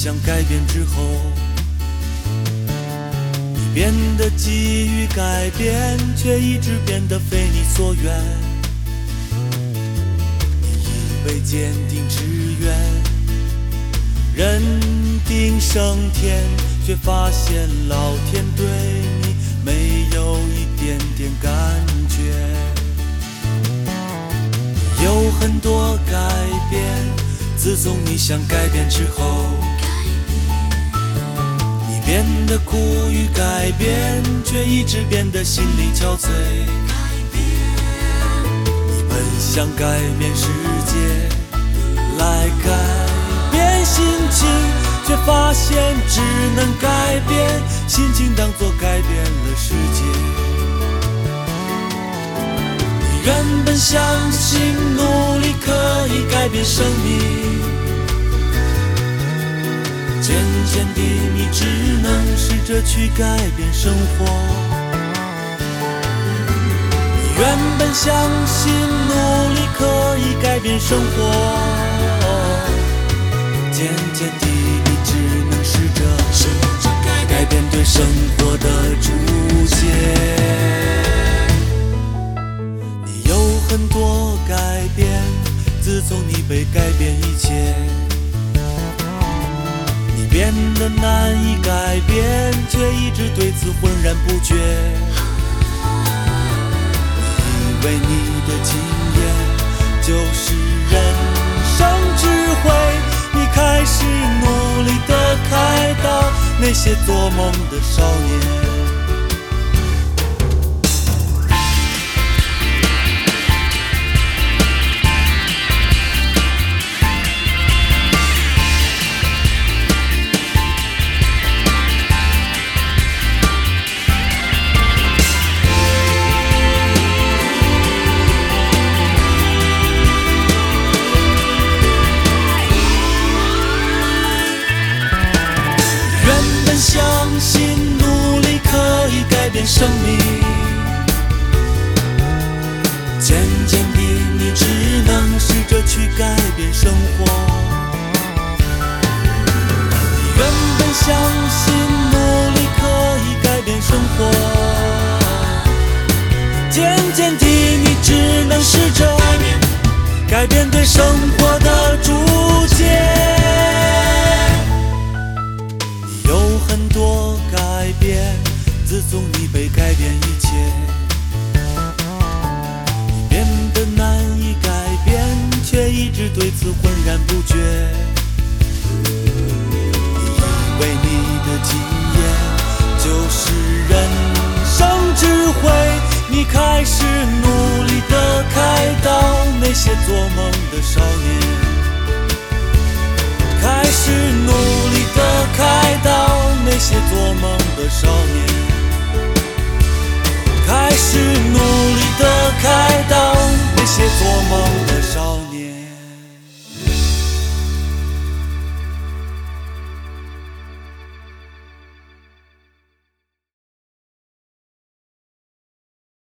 想改变之后，你变得急于改变，却一直变得非你所愿。你以为坚定志愿，人定胜天，却发现老天对你没有一点点感觉。有很多改变，自从你想改变之后，你变得苦于改变，却一直变得心力憔悴。你本想改变世界来改变心情，却发现只能改变心情，当作改变了世界。你原本相信努力可以改变生命，渐渐地你只能试着去改变生活。你原本相信努力可以改变生活，渐渐地你只能试着改变对生活的注解。你有很多改变，自从你被改变以前，你变得难以改变，却一直对此浑然不觉。你以为你的经验就是人生智慧，你开始努力地开导那些做梦的少年。相信努力可以改变生命，渐渐地你只能试着去改变生活。你原本相信努力可以改变生活，渐渐地你只能试着改变对生活的注解。很多改变，自从你被改变以前，你变得难以改变，却一直对此浑然不觉。你以为你的经验就是人生智慧，你开始努力地开导那些做梦的少年，开始努力地开导那些做梦的少年，开始努力地开导